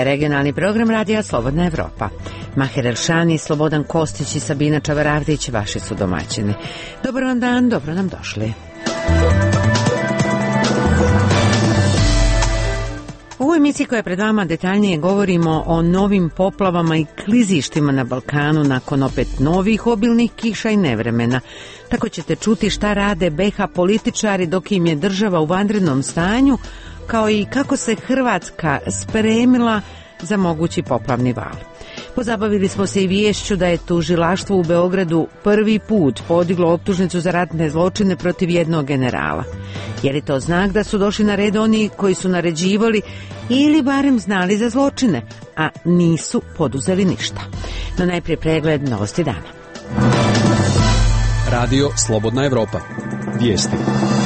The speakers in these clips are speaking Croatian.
regionalni program radija Slobodna Evropa. Maher Elšani, Slobodan Kostić i Sabina Čavaravdić vaši su domaćini. Dobar vam dan, dobro nam došli. U ovoj emisiji koja je pred vama detaljnije govorimo o novim poplavama i klizištima na Balkanu nakon opet novih obilnih kiša i nevremena. Tako ćete čuti šta rade BiH političari dok im je država u vanrednom stanju, kao i kako se Hrvatska spremila za mogući poplavni val. Pozabavili smo se i viješću da je tužilaštvo u Beogradu prvi put podiglo optužnicu za ratne zločine protiv jednog generala. Je li to znak da su došli na red oni koji su naređivali ili barem znali za zločine, a nisu poduzeli ništa? No najprije pregled novosti dana. Radio Slobodna Evropa. Vijesti.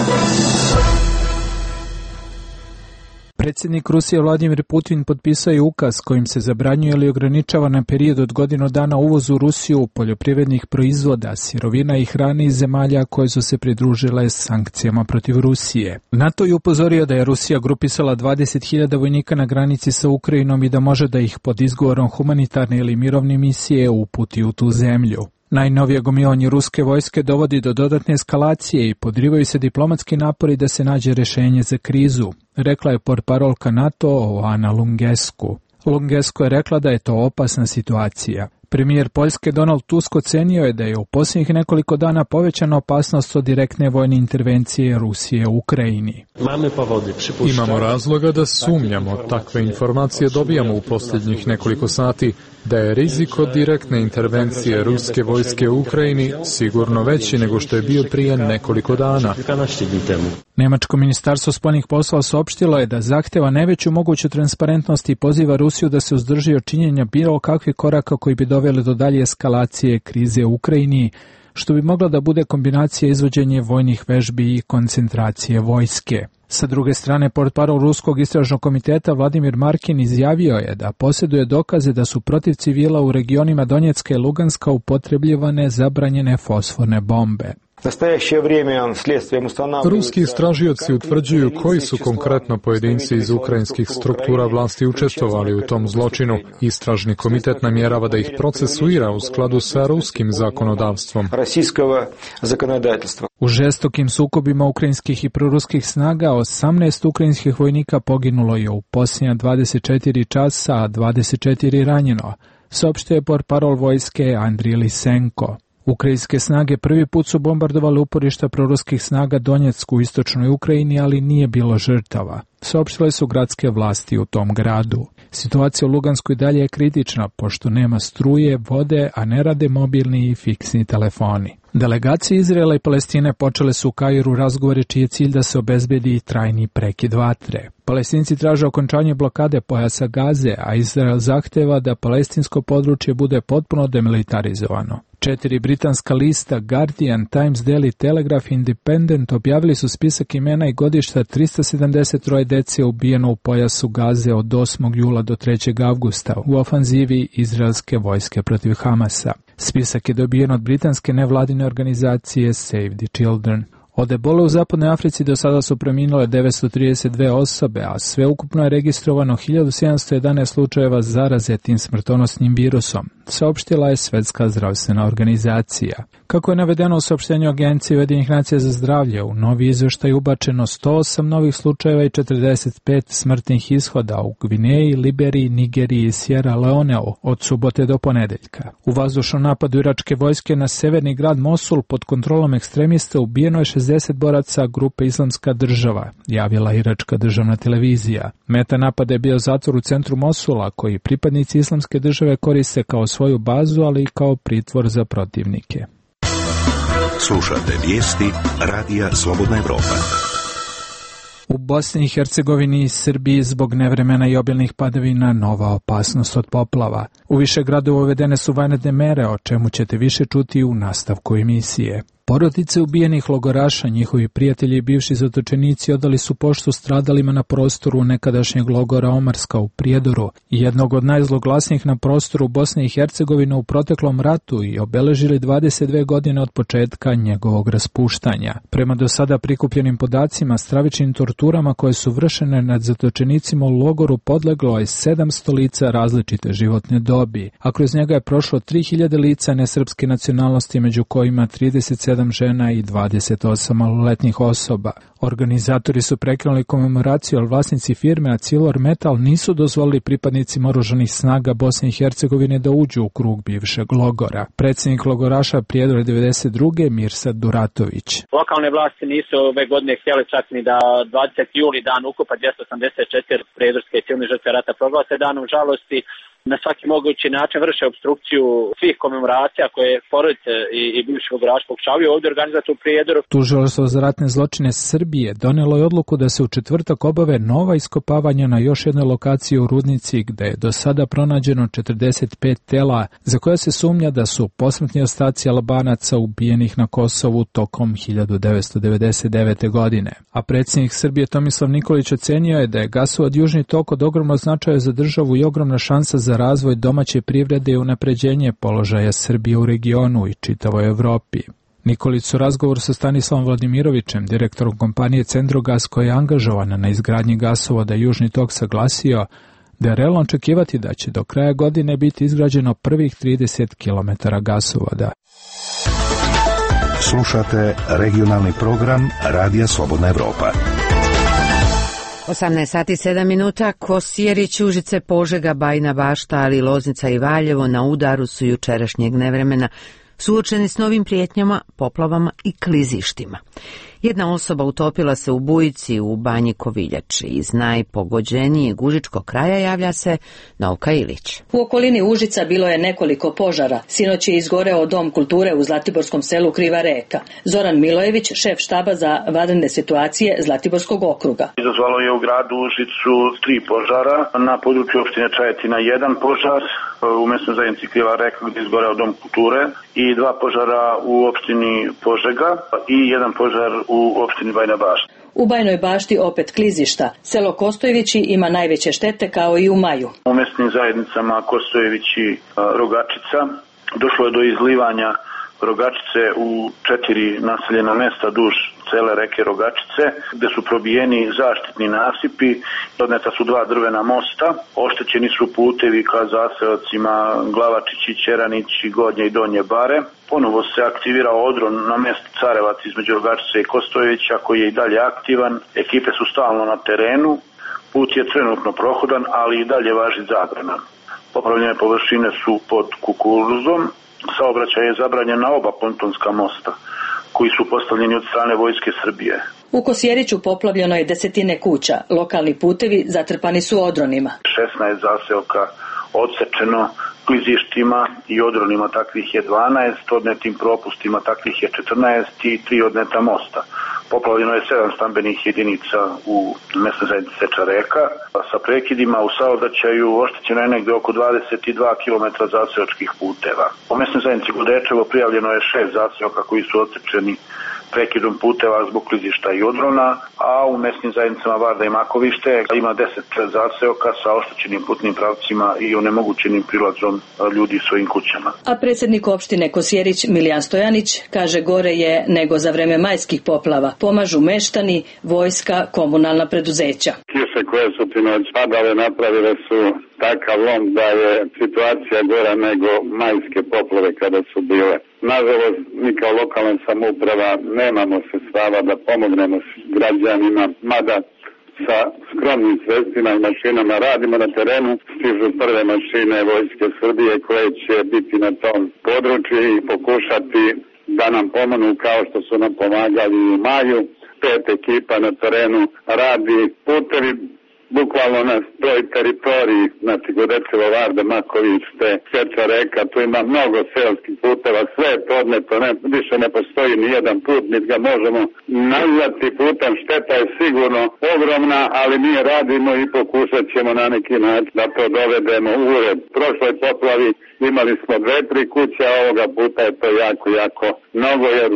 Predsjednik Rusije Vladimir Putin potpisao je ukaz kojim se zabranjuje ili ograničava na period od godinu dana uvoz u Rusiju poljoprivrednih proizvoda, sirovina i hrane iz zemalja koje su se pridružile sankcijama protiv Rusije. NATO je upozorio da je Rusija grupisala 20.000 vojnika na granici sa Ukrajinom i da može da ih pod izgovorom humanitarne ili mirovne misije uputi u tu zemlju. Najnovije gomilanje ruske vojske dovodi do dodatne eskalacije i podrivaju se diplomatski napori da se nađe rješenje za krizu, rekla je portparolka NATO Ana Lungescu. Lungescu je rekla da je to opasna situacija. Premijer Poljske Donald Tusk ocenio je da je u posljednjih nekoliko dana povećana opasnost od direktne vojne intervencije Rusije u Ukrajini. Imamo razloga da sumnjamo, takve informacije dobijamo u posljednjih nekoliko sati, da je rizik od direktne intervencije ruske vojske u Ukrajini sigurno veći nego što je bio prije nekoliko dana. Nemačko ministarstvo spoljnih poslova saopštilo je da zahteva najveću moguću transparentnost i poziva Rusiju da se uzdrži od činjenja bilo kakvih koraka koji bi doveli do dalje eskalacije krize u Ukrajini, što bi mogla da bude kombinacija izvođenja vojnih vežbi i koncentracije vojske. Sa druge strane, portparol Ruskog istražnog komiteta Vladimir Markin izjavio je da posjeduje dokaze da su protiv civila u regionima Donjecka i Luganska upotrebljivane zabranjene fosforne bombe. Ruski istražioci utvrđuju koji su konkretno pojedinci iz ukrajinskih struktura vlasti učestvovali u tom zločinu. Istražni komitet namjerava da ih procesuira u skladu sa ruskim zakonodavstvom. U žestokim sukobima ukrajinskih i proruskih snaga 18 ukrajinskih vojnika poginulo je u posljednja 24 časa, a 24 ranjeno, saopštio je portparol vojske Andrij Lisenko. Ukrajinske snage prvi put su bombardovali uporišta proruskih snaga Donjecku u istočnoj Ukrajini, ali nije bilo žrtava, saopštile su gradske vlasti u tom gradu. Situacija u Lugansku i dalje je kritična, pošto nema struje, vode, a ne rade mobilni i fiksni telefoni. Delegacije Izraela i Palestine počele su u Kairu razgovore čiji je cilj da se obezbedi trajni prekid vatre. Palestinci traže okončanje blokade pojasa Gaze, a Izrael zahteva da palestinsko područje bude potpuno demilitarizovano. 4 britanska lista Guardian, Times, Daily Telegraph i Independent objavili su spisak imena i godišta 373 dece ubijeno u pojasu Gaze od 8. jula do 3. avgusta u ofanzivi izraelske vojske protiv Hamasa. Spisak je dobijen od britanske nevladine organizacije Save the Children. Od ebole u zapadnoj Africi do sada su preminule 932 osobe, a sveukupno je registrovano 1711 slučajeva zaraze tim smrtonosnim virusom, saopštila je Svjetska zdravstvena organizacija. Kako je navedeno u saopštenju Agencije Ujedinjenih nacija za zdravlje, u novi izvještaj ubačeno 108 novih slučajeva i 45 smrtnih ishoda u Gvineji, Liberiji, Nigeriji i Sierra Leoneu od subote do ponedeljka. U vazdušnom napadu iračke vojske na severni grad Mosul pod kontrolom ekstremista ubijeno je 60 boraca grupe Islamska država, javila iračka državna televizija. Meta napada je bio zatvor u centru Mosula, koji pripadnici Islamske države koriste kao svoju bazu, ali i kao pritvor za protivnike. Slušate vijesti Radija Slobodna Evropa. U Bosni i Hercegovini i Srbiji zbog nevremena i obilnih padavina nova opasnost od poplava. U više gradova uvedene su vanredne mere, o čemu ćete više čuti u nastavku emisije. Porodice ubijenih logoraša, njihovi prijatelji i bivši zatočenici odali su poštu stradalima na prostoru nekadašnjeg logora Omarska u Prijedoru, jednog od najzloglasnijih na prostoru Bosne i Hercegovine u proteklom ratu, i obeležili 22 godine od početka njegovog raspuštanja. Prema do sada prikupljenim podacima, stravičnim torturama koje su vršene nad zatočenicima u logoru podleglo je 700 lica različite životne dobi, a kroz njega je prošlo 3000 lica nesrpske nacionalnosti, među kojima 37 žena i 28 maloletnih osoba. Organizatori su prekinuli komemoraciju, ali vlasnici firme ArcelorMittal nisu dozvolili pripadnicima oružanih snaga Bosne i Hercegovine da uđu u krug bivšeg logora. Predsjednik logoraša Prijedora 92. Mirsad Duratović. Lokalne vlasti nisu ove godine htjeli čak ni da 20. juli, dan ukopa 284 prijedorske civilne žrtve rata, proglase danom žalosti. Na svaki mogući način vrše opstrukciju svih komemoracija koje porodice i bivši logoraši pokušavaju ovdje organizati u Prijedoru. Tužilaštvo za ratne zločine Srbije donijelo je odluku da se u četvrtak obave nova iskopavanja na još jednoj lokaciji u Rudnici, gde je do sada pronađeno 45 tela za koja se sumnja da su posmrtni ostaci Albanaca ubijenih na Kosovu tokom 1999. godine. A predsjednik Srbije Tomislav Nikolić ocenio je da je gasovod Južni tok od ogromnog značaja za državu i ogromna šansa za razvoj domaće privrede i unapređenje položaja Srbije u regionu i čitavoj Evropi. Nikolić u razgovoru sa Stanislavom Vladimirovićem, direktorom kompanije Centrogas, koja je angažovana na izgradnji gasovoda Južni tok, saglasio da je realno očekivati da će do kraja godine biti izgrađeno prvih 30 km gasovoda. Slušate regionalni program Radija Slobodna Evropa. 18 sati 7 minuta, Kosjerić, Užice, Požega, Bajina Bašta, ali i Loznica i Valjevo na udaru su jučerašnjeg nevremena, suočeni s novim prijetnjama, poplavama i klizištima. Jedna osoba utopila se u bujici u Banji Koviljači. Iz najpogođenijeg užičkog kraja javlja se Novka Ilić. U okolini Užica bilo je nekoliko požara. Sinoć je izgoreo Dom kulture u Zlatiborskom selu Kriva Reka. Zoran Milojević, šef štaba za vanredne situacije Zlatiborskog okruga. Izazvalo je u gradu Užicu 3 požara, na području opštine Čajetina 1 požar, u mesnoj zajednici Kriva Reka gdje je izgoreo Dom kulture, i 2 požara u opštini Požega i 1 požar u opštini Bajina Bašta. U Bajnoj Bašti opet klizišta. Selo Kostojevići ima najveće štete kao i u maju. U mesnim zajednicama Kostojevići, Rogačica došlo je do izlivanja Rogačice u 4 naseljena mesta duž cele reke Rogačice, gde su probijeni zaštitni nasipi, odneta su 2 drvena mosta, oštećeni su putevi ka zaseocima Glavačići, Ćeranići, Gornje i Donje Bare. Ponovo se aktivirao odron na mestu Carevac između Rogačice i Kostojevića, koji je i dalje aktivan. Ekipe su stalno na terenu, put je trenutno prohodan, ali i dalje važi zabrana. Poplavljene površine su pod kukuruzom. Saobraćaj je zabranjen na oba pontonska mosta, koji su postavljeni od strane Vojske Srbije. U Kosjeriću poplavljeno je 10 kuća. Lokalni putevi zatrpani su odronima. 16 zaseoka odsečeno klizištima i odronima, takvih je 12, odnetim propustima takvih je 14 i 3 odneta mosta. Poplavljeno je 7 stambenih jedinica u mesnoj zajednici Seča Reka. Sa prekidima u saobraćaju oštećeno je negde oko 22 km zaseočkih puteva. U mesnoj zajednici Godečevo prijavljeno je 6 zaseoka koji su odsečeni prekidom puteva zbog klizišta i odrona, a u mesnim zajednicama Varda i Makovište ima 10 zaseoka sa oštećenim putnim pravcima i onemogućenim prilazom ljudi svojim kućama. A predsjednik opštine Kosjerić Milijan Stojanić kaže gore je nego za vreme majskih poplava. Pomažu meštani, vojska, komunalna preduzeća. Kiše koje su sinoć padale napravile su takav lom da je situacija gora nego majske poplave kada su bile. Nažalost, mi kao lokalna samouprava nemamo sredstava da pomognemo građanima, mada sa skromnim sredstvima i mašinama radimo na terenu. Stižu prve mašine Vojske Srbije koje će biti na tom području i pokušati da nam pomognu kao što su nam pomagali u maju. 5 ekipa na terenu radi putevi bukvalno na toj teritoriji, znači Godečevo, Varda, Maković, Seča Reka, tu ima mnogo seoskih puteva, sve je to odneto, više ne postoji ni jedan put, niti ga možemo nazvati putem, šteta je sigurno ogromna, ali mi radimo i pokušat ćemo na neki način da to dovedemo u red. Prošloj poplavi imali smo 2-3 kuće, a ovoga puta je to jako mnogo, jer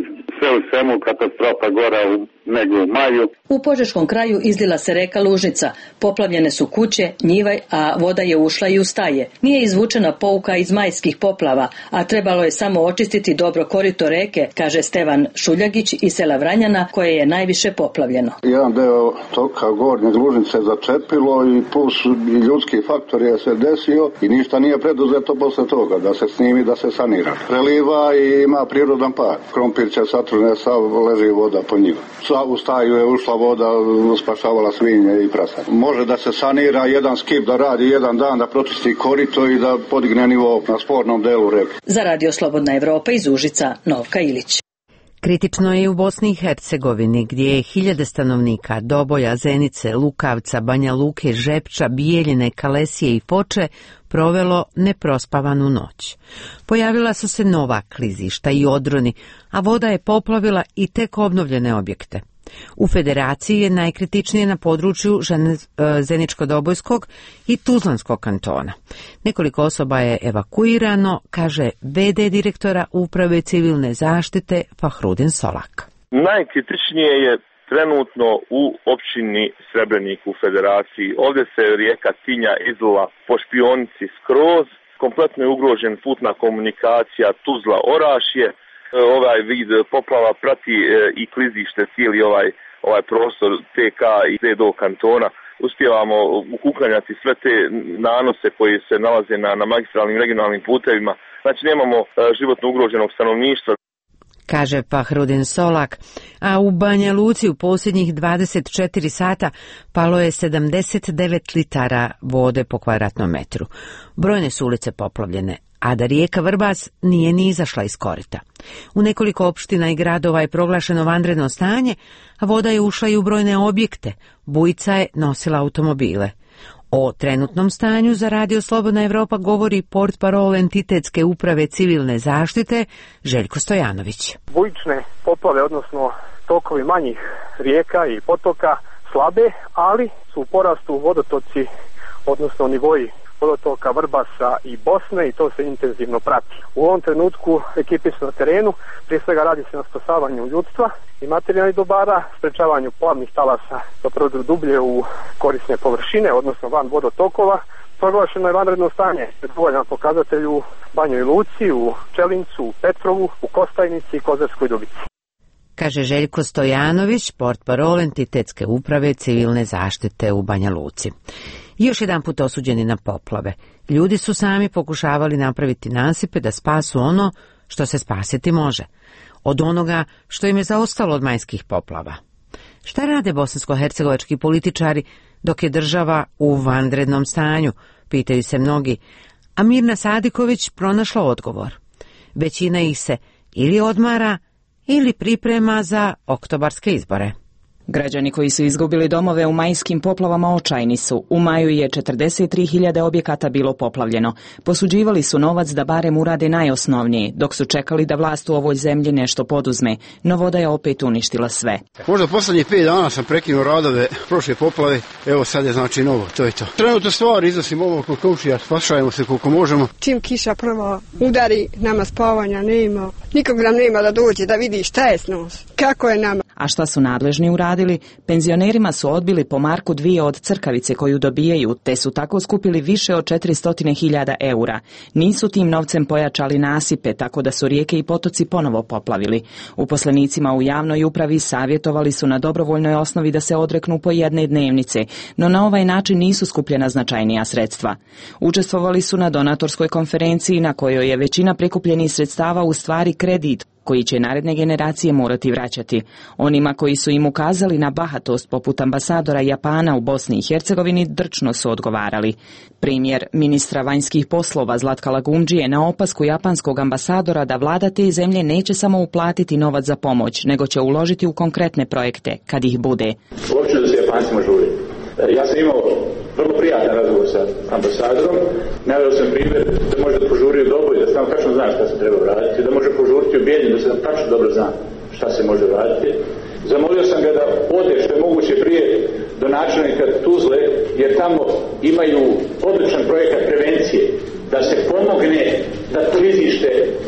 Sve u svemu katastrofa gora nego u maju. U Požeškom kraju izlila se reka Lužnica, poplavljene su kuće, njive, a voda je ušla i u staje. Nije izvučena pouka iz majskih poplava, a trebalo je samo očistiti dobro korito reke, kaže Stevan Šuljagić iz sela Vranjana, koje je najviše poplavljeno. Jedan deo toka gornje Lužnice začepilo i plus i ljudski faktor je se desio i ništa nije preduzeto posle toga, da se snimi, da se sanira. Preliva i ima prirodan pad. Krompir će satrune, sav leži voda po njima. U staju je ušla voda, spašavala svinje i prasa. Može da se sanira, jedan skip da radi jedan dan, da pročisti korito i da podigne nivo na spornom delu reke. Za Radio Slobodna Evropa iz Užica, Novka Ilić. Kritično je i u Bosni i Hercegovini, gdje je 1000 stanovnika Doboja, Zenice, Lukavca, Banja Luke, Žepča, Bijeljine, Kalesije i Foče provelo neprospavanu noć. Pojavila su se nova klizišta i odroni, a voda je poplavila i tek obnovljene objekte. U Federaciji je najkritičnije na području Zeničko-Dobojskog i Tuzlanskog kantona. Nekoliko osoba je evakuirano, kaže VD direktora Uprave civilne zaštite Fahrudin Solak. Najkritičnije je trenutno u općini Srebrenik u Federaciji. Ovdje se rijeka Tinja izlila po špionici skroz, kompletno je ugrožen putna komunikacija Tuzla-Orašje. Ovaj vid poplava prati i klizište cijeli ovaj prostor TK i do kantona. Uspijevamo uklanjati sve te nanose koji se nalaze na magistralnim regionalnim putevima. Znači nemamo životno ugroženog stanovništva. Kaže Fahrudin Solak, a u Banja Luci u posljednjih 24 sata palo je 79 litara vode po kvadratnom metru. Brojne su ulice poplavljene, a da rijeka Vrbas nije ni izašla iz korita. U nekoliko opština i gradova je proglašeno vanredno stanje, a voda je ušla i u brojne objekte. Bujica je nosila automobile. O trenutnom stanju za Radio Slobodna Evropa govori portparol entitetske uprave civilne zaštite Željko Stojanović. Bujične poplave, odnosno tokovi manjih rijeka i potoka slabe, ali su u porastu vodotoci, odnosno nivoji vodotoka Vrbasa i Bosne i to se intenzivno prati. U ovom trenutku ekipi su na terenu, prije svega radi se na spasavanju ljudstva i materijalnih dobara, sprečavanju plavnih talasa da prodru dublje u korisne površine, odnosno van vodotokova. Proglašeno je vanredno stanje, dovoljan pokazatelj u Banjoj Luci, u Pčelincu, u Petrovu, u Kostajnici i Kozarskoj Dubici. Kaže Željko Stojanović, portparol entitetske uprave civilne zaštite u Banja Luci. Još jedan put osuđeni na poplave. Ljudi su sami pokušavali napraviti nasipe da spasu ono što se spasiti može. Od onoga što im je zaostalo od majskih poplava. Šta rade bosansko-hercegovački političari dok je država u vanrednom stanju, pitaju se mnogi, a Mirna Sadiković pronašla odgovor. Većina ih se ili odmara ili priprema za oktobarske izbore. Građani koji su izgubili domove u majskim poplavama očajni su. U maju je 43.000 objekata bilo poplavljeno. Posuđivali su novac da barem urade najosnovnije, dok su čekali da vlast u ovoj zemlji nešto poduzme, no voda je opet uništila sve. Možda posljednjih 5 dana sam prekinuo radove prošle poplave, evo sad je znači novo, to je to. Trenutno stvari iznosimo ovo kod komšija, spašajemo se koliko možemo. Čim kiša prvo udari, nama spavanja nema, nikog nam nema da dođe da vidi šta je s nos, kako je nama. A šta su nadležni uradili? Penzionerima su odbili po marku 2 od crkavice koju dobijaju, te su tako skupili više od 400.000 eura. Nisu tim novcem pojačali nasipe, tako da su rijeke i potoci ponovo poplavili. Uposlenicima u javnoj upravi savjetovali su na dobrovoljnoj osnovi da se odreknu po jedne dnevnice, no na ovaj način nisu skupljena značajnija sredstva. Učestvovali su na donatorskoj konferenciji na kojoj je većina prikupljenih sredstava u stvari kredit koji će naredne generacije morati vraćati. Onima koji su im ukazali na bahatost poput ambasadora Japana u Bosni i Hercegovini drčno su odgovarali. Primjer ministra vanjskih poslova Zlatka Lagundžije na opasku japanskog ambasadora da vlada te zemlje neće samo uplatiti novac za pomoć, nego će uložiti u konkretne projekte, kad ih bude. Uopće da se Japancima žuri. Ja sam imao vrlo prijatan razgovor sa ambasadorom. Naveo sam primjer da može da požuri u Doboj, da sam tačno zna šta se treba raditi, da može požuriti u Bijeljinu, da se tačno dobro zna šta se može raditi. Zamolio sam ga da ode što je moguće prije do načelnika Tuzle, jer tamo imaju odličan projekat prevencije, da se pomogne da klizište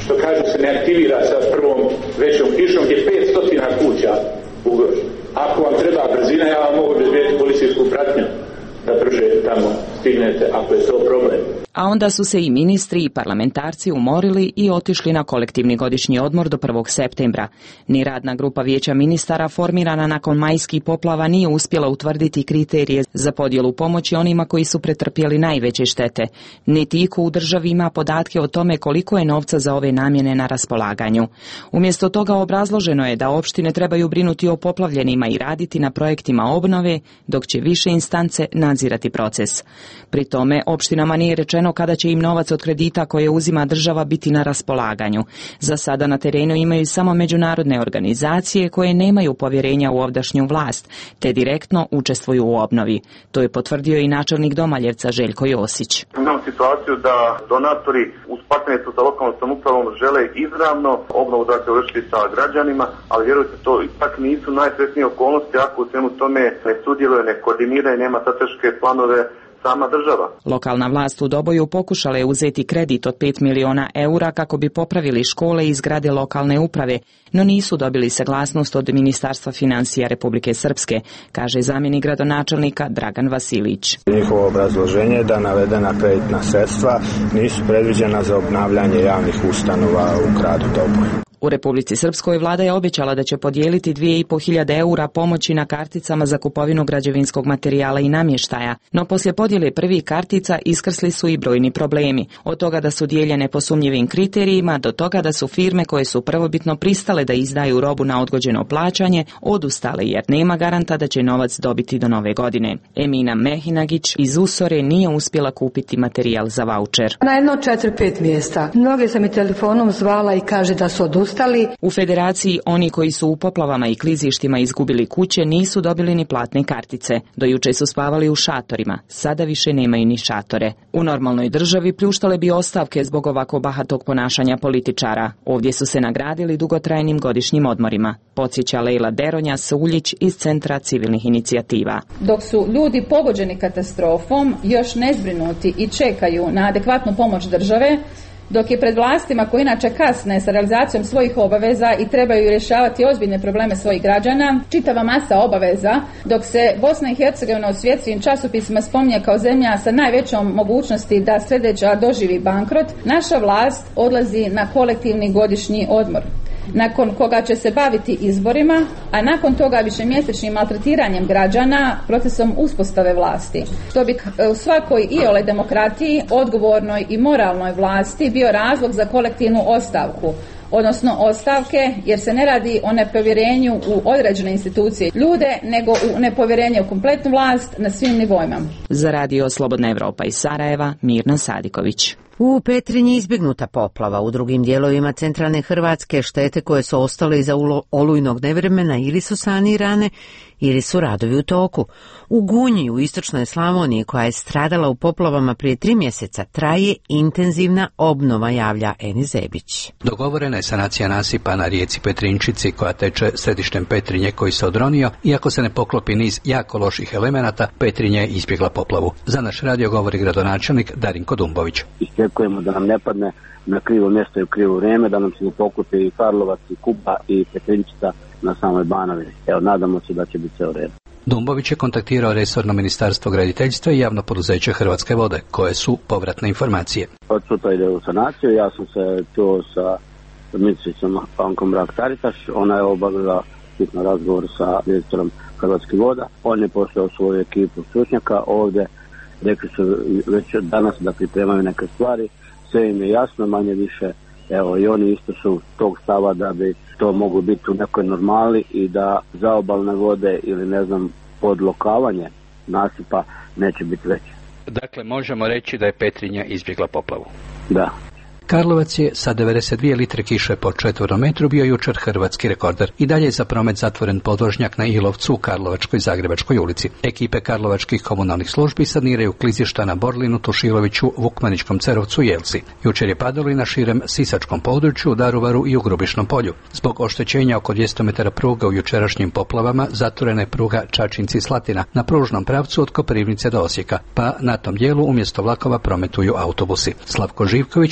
što kažu se ne aktivira sa prvom većom kišom gdje 500 kuća ugroženo. Ako vam treba brzina, ja vam mogu obezbediti policijsku pratnju da brže tamo stignete, ako je to problem. A onda su se i ministri i parlamentarci umorili i otišli na kolektivni godišnji odmor do 1. septembra. Ni radna grupa vijeća ministara formirana nakon majskih poplava nije uspjela utvrditi kriterije za podjelu pomoći onima koji su pretrpjeli najveće štete. Niti iko u državi ima podatke o tome koliko je novca za ove namjene na raspolaganju. Umjesto toga obrazloženo je da opštine trebaju brinuti o poplavljenima i raditi na projektima obnove, dok će više instance nadzirati proces. Pri tome opštinama nije rečeno kada će im novac od kredita koje uzima država biti na raspolaganju. Za sada na terenu imaju samo međunarodne organizacije koje nemaju povjerenja u ovdašnju vlast, te direktno učestvuju u obnovi. To je potvrdio i načelnik Domaljevca Željko Josić. Imamo situaciju da donatori uz partnerstvo sa lokalnom samoupravom žele izravno obnovu vršiti sa građanima, ali vjerujte, to ipak nisu najsretnije okolnosti ako u svemu tome ne sudjeluje, ne koordinira i nema strateške planove sama država. Lokalna vlast u Doboju pokušala je uzeti kredit od 5 miliona eura kako bi popravili škole i zgrade lokalne uprave, no nisu dobili saglasnost od Ministarstva financija Republike Srpske, kaže zamjenik gradonačelnika Dragan Vasilić. Njihovo obrazloženje je da navedena kreditna sredstva nisu predviđena za obnavljanje javnih ustanova u gradu Doboju. U Republici Srpskoj vlada je obećala da će podijeliti 2.500 eura pomoći na karticama za kupovinu građevinskog materijala i namještaja, no poslije podjele prvih kartica iskrsli su i brojni problemi. Od toga da su dijeljene po sumnjivim kriterijima do toga da su firme koje su prvobitno pristale da izdaju robu na odgođeno plaćanje odustale jer nema garanta da će novac dobiti do nove godine. Emina Mehinagić iz Usore nije uspjela kupiti materijal za vaučer. Na jedno 4-5 mjesta. Mnoge sam i telefonom zvala i kaže da su odustali. U Federaciji oni koji su u poplavama i klizištima izgubili kuće nisu dobili ni platne kartice. Do juče su spavali u šatorima, sada više nemaju ni šatore. U normalnoj državi pljuštale bi ostavke zbog ovako bahatog ponašanja političara. Ovdje su se nagradili dugotrajnim godišnjim odmorima. Podsjeća Lejla Deronja Suljić iz Centra civilnih inicijativa. Dok su ljudi pogođeni katastrofom još nezbrinuti i čekaju na adekvatnu pomoć države, dok je pred vlastima koji inače kasne sa realizacijom svojih obaveza i trebaju rješavati ozbiljne probleme svojih građana, čitava masa obaveza, dok se Bosna i Hercegovina u svjetskim časopisima spominje kao zemlja sa najvećom mogućnosti da sljedeća doživi bankrot, naša vlast odlazi na kolektivni godišnji odmor, nakon koga će se baviti izborima, a nakon toga višemjesečnim maltretiranjem građana procesom uspostave vlasti. To bi u svakoj iole demokratiji, odgovornoj i moralnoj vlasti bio razlog za kolektivnu ostavku, odnosno ostavke, jer se ne radi o nepovjerenju u određene institucije ljude, nego u nepovjerenje u kompletnu vlast na svim nivoima. Za Radio Slobodna Evropa iz Sarajeva, Mirna Sadiković. U Petrinji izbjegnuta poplava, u drugim dijelovima centralne Hrvatske štete koje su ostale iza olujnog nevremena ili su sanirane ili su radovi u toku. U Gunji, u istočnoj Slavoniji, koja je stradala u poplavama prije 3 mjeseca, traje intenzivna obnova, javlja Eni Zebić. Dogovorena je sanacija nasipa na rijeci Petrinčici koja teče središtem Petrinje koji se odronio, iako se ne poklopi niz jako loših elemenata, Petrinje je izbjegla poplavu. Za naš radio govori gradonačelnik Darinko Dumbović. Iščekujemo da nam ne padne na krivo mjesto i u krivo vrijeme, da nam se ne poklopi i Karlovac, i Kuba, i Petrinčica na samoj Banovini. Evo, nadamo se da će biti sve u redu. Dumbović je kontaktirao resorno ministarstvo graditeljstva i javno poduzeće Hrvatske vode, koje su povratne informacije. Od sutra ide u sanaciju, ja sam se čuo sa ministricom Ankom Mrak-Taritaš, ona je obavila hitno razgovor sa direktorom Hrvatskih voda, on je poslao svoju ekipu stručnjaka ovdje, rekli su već danas da pripremaju neke stvari, sve im je jasno, manje više, evo i oni isto su tog stava da bi to moglo biti u nekoj normali i da zaobalne vode ili ne znam podlokavanje nasipa neće biti veće. Dakle, možemo reći da je Petrinja izbjegla poplavu. Da. Karlovac je sa 92 litre kiše po četvornom metru bio jučer hrvatski rekorder. I dalje je za promet zatvoren podvožnjak na Ilovcu u Karlovačkoj i Zagrebačkoj ulici. Ekipe karlovačkih komunalnih službi saniraju klizišta na Borlinu, Tušiloviću, Vukmaničkom Cerovcu i Jelci. Jučer je padalo i na širem sisačkom području, u Daruvaru i u Grubišnom polju. Zbog oštećenja oko 200 metara pruga u jučerašnjim poplavama zatvorena je pruga Čačinci-Slatina na pružnom pravcu od Koprivnice do Osijeka, pa na tom dijelu umjesto vlakova prometuju autobusi. Slavko Živković iz Hrvatske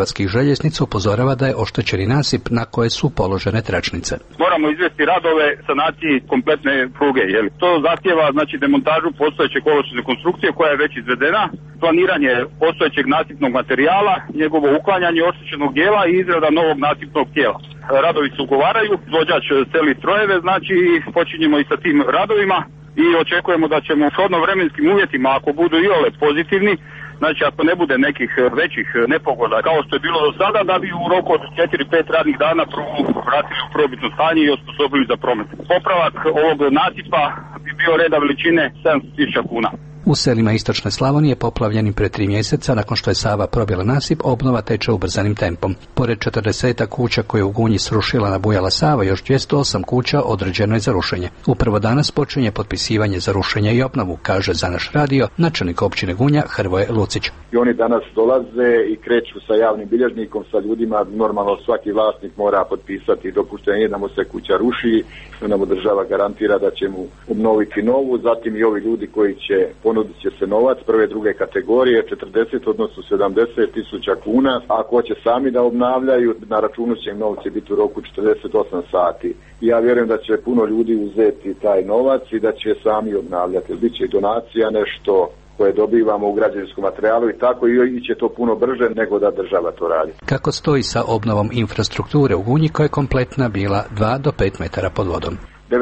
Hrvatskih željeznica upozorava da je oštećeni nasip na koje su položene tračnice. Moramo izvesti radove sanaciji kompletne pruge. To zahtjeva demontažu postojeće kolosiječne konstrukcije koja je već izvedena, planiranje postojećeg nasipnog materijala, njegovo uklanjanje oštećenog dijela i izrada novog nasipnog tijela. Radovi se ugovaraju, izvođač seli strojeve, počinjemo i sa tim radovima i očekujemo da ćemo shodno vremenskim uvjetima, ako budu iole pozitivni, ako ne bude nekih većih nepogoda kao što je bilo do sada, da bi u roku od 4-5 radnih dana prugu vratili u prvobitno stanje i osposobili za promet. Popravak ovog nasipa bi bio reda veličine 700.000 kuna. U selima istočne Slavonije poplavljenim pre 3 mjeseca, nakon što je Sava probila nasip, obnova teče ubrzanim tempom. Pored 40 kuća koje u Gunji srušila nabujala Sava, još 208 kuća određeno je za rušenje. Upravo danas počinje potpisivanje za rušenje i obnovu, kaže za naš radio načelnik općine Gunja Hrvoje Lucić. I oni danas dolaze i kreću sa javnim bilježnikom, sa ljudima. Normalno svaki vlasnik mora potpisati dopuštenje da mu se kuća ruši, da mu država garantira da će mu obnoviti novu, zatim i ovi ljudi koji će ponudit će se novac prve, druge kategorije, 40 odnosno 70.000 kuna. Ako će sami da obnavljaju, na računu će im novci biti u roku 48 sati. I ja vjerujem da će puno ljudi uzeti taj novac i da će sami obnavljati. Biće i donacija nešto koje dobivamo u građevinskom materijalu i tako i će to puno brže nego da država to radi. Kako stoji sa obnovom infrastrukture u Gunji koja je kompletna bila 2 do 5 metara pod vodom?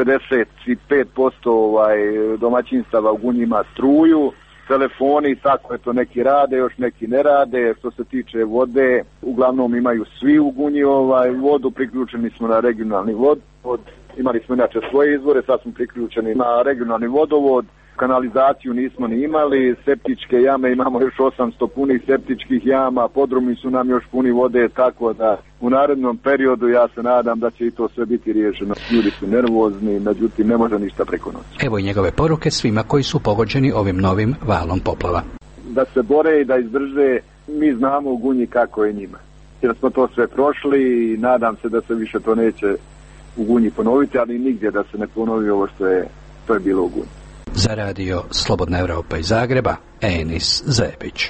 95% domaćinstava u Gunji ima struju, telefoni, tako je to, neki rade, još neki ne rade. Što se tiče vode, uglavnom imaju svi u Gunji vodu, priključeni smo na regionalni vodovod, imali smo inače svoje izvore, sad smo priključeni na regionalni vodovod. Kanalizaciju nismo ni imali, septičke jame imamo još 800 punih septičkih jama, podrumi su nam još puni vode, tako da u narednom periodu ja se nadam da će i to sve biti riješeno. Ljudi su nervozni, međutim ne može ništa preko noći. Evo i njegove poruke svima koji su pogođeni ovim novim valom poplava. Da se bore i da izdrže, mi znamo u Gunji kako je njima. Jer smo to sve prošli i nadam se da se više to neće u Gunji ponoviti, ali nigdje da se ne ponovi ovo što je bilo u Gunji. Za radio Slobodna Evropa iz Zagreba, Enis Zebić.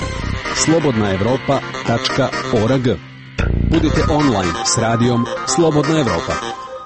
slobodnaevropa.org. Budite online s radijom Slobodna Evropa.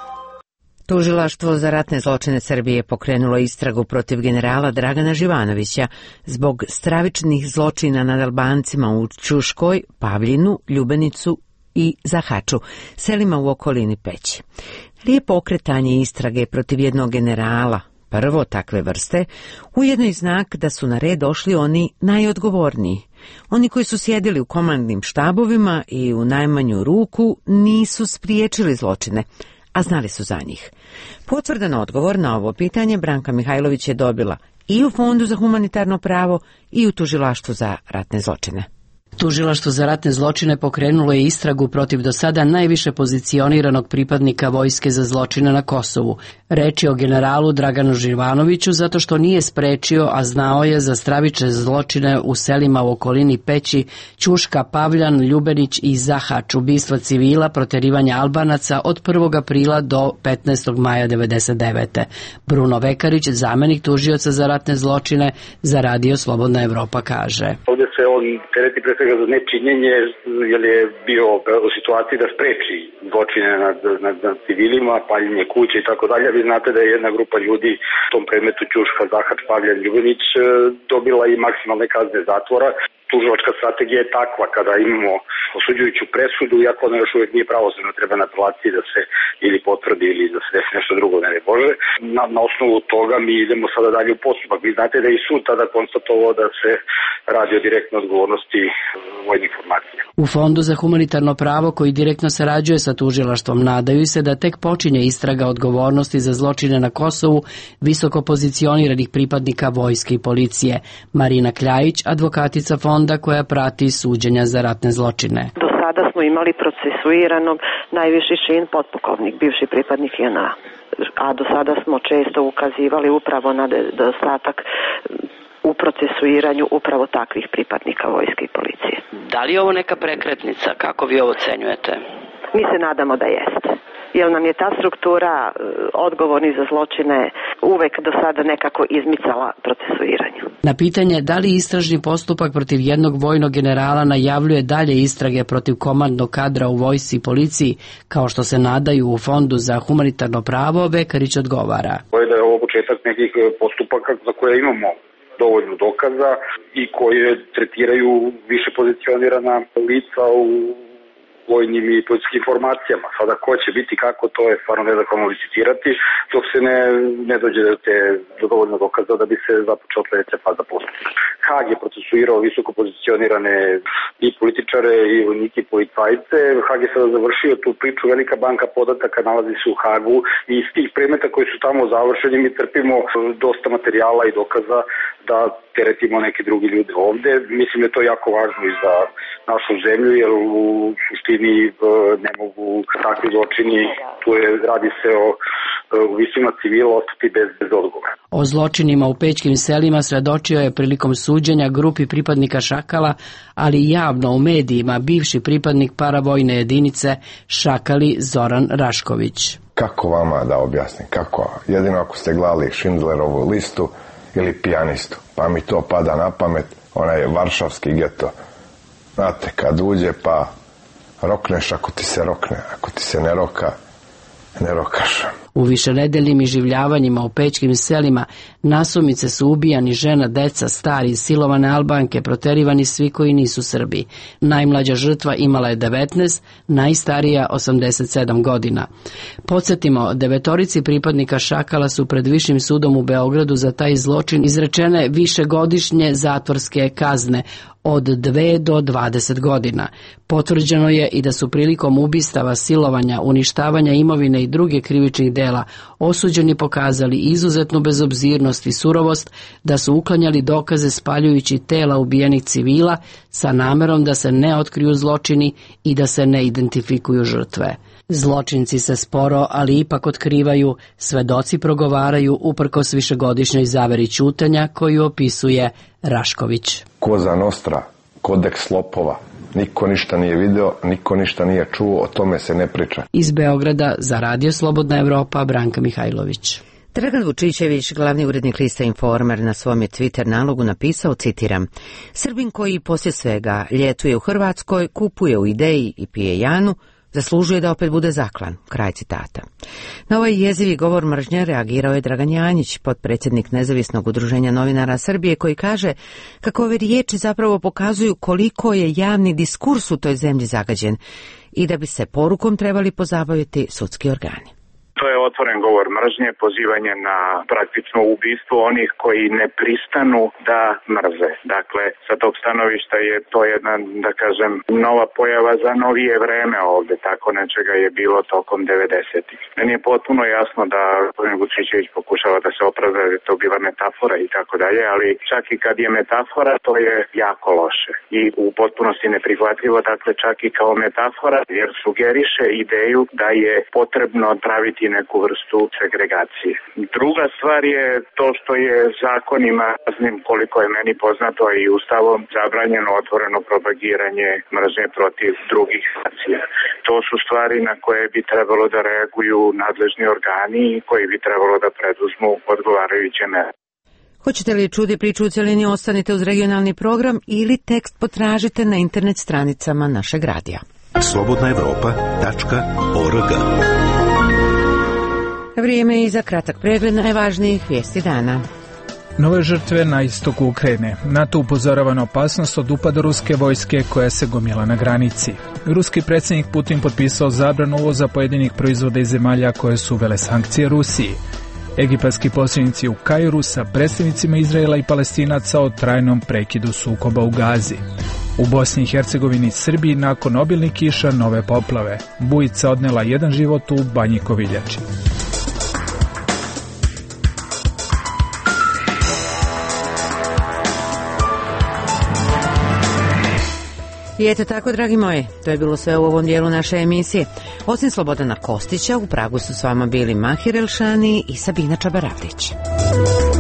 Tužilaštvo za ratne zločine Srbije pokrenulo istragu protiv generala Dragana Živanovića zbog stravičnih zločina nad Albancima u Ćuškoj, Pavljinu, Ljubenicu i Zahaču, selima u okolini Peći. Prije pokretanje istrage protiv jednog generala, prvo takve vrste, ujedno i znak da su na red došli oni najodgovorniji. Oni koji su sjedili u komandnim štabovima i u najmanju ruku nisu spriječili zločine, a znali su za njih. Potvrdan odgovor na ovo pitanje Branka Mihajlović je dobila i u Fondu za humanitarno pravo i u Tužilaštvu za ratne zločine. Tužilaštvo za ratne zločine pokrenulo je istragu protiv do sada najviše pozicioniranog pripadnika vojske za zločine na Kosovu. Reč je o generalu Draganu Živanoviću zato što nije sprečio, a znao je za stravične zločine u selima u okolini Peći, Ćuška, Pavljan, Ljubenić i Zahač, ubistva civila, proterivanja Albanaca od 1. aprila do 15. maja 1999. Bruno Vekarić, zamenik tužioca za ratne zločine, za radio Slobodna Evropa kaže. Ovdje se on tereti pre svega za nečinjenje, jer je bio u situaciji da spreči zločine nad civilima, paljenje kuće i tako dalje. Vi znate da je jedna grupa ljudi u tom predmetu Ćuška, Zahač, Pavljan, Ljubenić dobila i maksimalne kazne zatvora. Tužilačka strategija je takva kada imamo osuđujuću presudu, iako ona još uvijek nije pravosnažna, treba na apelaciji da se ili potvrdi ili da se desi nešto drugo, ne Bože. Na osnovu toga mi idemo sada dalje u postupak. Vi znate da je i sud tada konstatovao da se radi o direktnoj odgovornosti vojnih formacija. U Fondu za humanitarno pravo, koji direktno sarađuje sa tužilaštvom, nadaju se da tek počinje istraga odgovornosti za zločine na Kosovu visoko pozicioniranih pripadnika vojske i policije. Marina Kljajić, advokatica Fonda koja prati suđenja za ratne zločine. Do sada smo imali procesuiranog najviši čin potpukovnik, bivši pripadnik JNA. A do sada smo često ukazivali upravo na nedostatak u procesuiranju upravo takvih pripadnika vojske i policije. Da li je ovo neka prekretnica? Kako vi ovo ocenjujete? Mi se nadamo da jeste. jer nam je ta struktura odgovorni za zločine uvek do sada nekako izmicala procesuiranju. Na pitanje da li istražni postupak protiv jednog vojnog generala najavljuje dalje istrage protiv komandnog kadra u vojsci i policiji, kao što se nadaju u Fondu za humanitarno pravo, Bekarić odgovara. To je da je ovo početak nekih postupaka za koje imamo dovoljno dokaza i koje tretiraju više pozicionirana lica u vojnim i policijskim informacijama. Sada ko će biti kako, to je stvarno nezahvalno licitirati, dok se ne dođe do dovoljno dokaza da bi se započela sledeća faza postupka. Hag je procesuirao visoko pozicionirane i političare i vojnike i policajce. Hag je sada završio tu priču, velika banka podataka nalazi se u Hagu i iz tih predmeta koji su tamo završeni mi trpimo dosta materijala i dokaza da teretimo neke drugi ljude ovde. Mislim da je to jako važno i za našu zemlju, jer u suštini ne mogu takvi zločini, radi se o ubistvima civila, ostati bez odgovora. O zločinima u Pećkim selima svedočio je prilikom suđenja grupi pripadnika Šakala, ali javno u medijima bivši pripadnik paravojne jedinice Šakali Zoran Rašković. Kako vama da objasnim? Kako? Jedino ako ste gledali Schindlerovu listu ili Pijanistu, pa mi to pada na pamet, onaj varšavski geto. Znate, kad uđe pa rokneš ako ti se rokne, ako ti se ne roka, ne rokaš. U višenedeljnim iživljavanjima u Pećkim selima nasumice su ubijani žena, deca, stari, silovane Albanke, proterivani svi koji nisu Srbi. Najmlađa žrtva imala je 19, najstarija 87 godina. Podsjetimo, 9 pripadnika Šakala su pred Višim sudom u Beogradu za taj zločin izrečene višegodišnje zatvorske kazne od 2 do 20 godina. Potvrđeno je i da su prilikom ubistava, silovanja, uništavanja imovine i druge krivičnih dela osuđeni pokazali izuzetnu bezobzirnost i surovost, da su uklanjali dokaze spaljujući tela ubijenih civila sa namerom da se ne otkriju zločini i da se ne identifikuju žrtve. Zločinci se sporo, ali ipak otkrivaju, svedoci progovaraju uprkos višegodišnjoj zaveri ćutanja koju opisuje Rašković. Koza Nostra, kodeks lopova. Niko ništa nije video, niko ništa nije čuo, o tome se ne priča. Iz Beograda za Radio Slobodna Evropa, Branka Mihajlović. Dragan Vučićević, glavni urednik lista Informer, na svom je Twitter nalogu napisao, citiram: Srbin koji poslije svega ljetuje u Hrvatskoj, kupuje u Ideji i pije Janu, zaslužuje da opet bude zaklan. Kraj citata. Na ovaj jezivi govor mržnje reagirao je Dragan Janjić, potpredsjednik Nezavisnog udruženja novinara Srbije, koji kaže kako ove riječi zapravo pokazuju koliko je javni diskurs u toj zemlji zagađen i da bi se porukom trebali pozabaviti sudski organi. To je otvoren govor mržnje, pozivanje na praktično ubistvo onih koji ne pristanu da mrze. Dakle, sa tog stanovišta je to jedna, da kažem, nova pojava za novije vreme ovde. Tako nečega je bilo tokom 90-ih. Meni je potpuno jasno da gospodin Vučićević pokušava da se opravda da je to bila metafora i tako dalje, ali čak i kad je metafora, to je jako loše i u potpunosti neprihvatljivo, dakle čak i kao metafora, jer sugeriše ideju da je potrebno praviti neku vrstu segregacije. Druga stvar je to što je zakonima, koliko je meni poznato, i ustavom zabranjeno otvoreno propagiranje mržnje protiv drugih nacija. To su stvari na koje bi trebalo da reaguju nadležni organi i koji bi trebalo da preduzmu odgovarajuće mere. Hoćete li čuti priču u cjelini, ostanite uz regionalni program ili tekst potražite na internet stranicama našeg radija. slobodnaevropa.org. Vrijeme je i za kratak pregled najvažnijih vijesti dana. Nove žrtve na istoku Ukrajine. NATO upozorava na opasnost od upada ruske vojske koja se gomila na granici. Ruski predsjednik Putin potpisao zabranu uvoza pojedinih proizvoda iz zemalja koje su uvele sankcije Rusiji. Egipatski posrednici u Kairu sa predstavnicima Izraela i Palestinaca o trajnom prekidu sukoba u Gazi. U Bosni i Hercegovini i Srbiji nakon obilnih kiša nove poplave. Bujica odnela jedan život u Banji Koviljači. I eto tako, dragi moji, to je bilo sve u ovom dijelu naše emisije. Osim Slobodana Kostića, u Pragu su s vama bili Mahir Elšani i Sabina Čabaradić.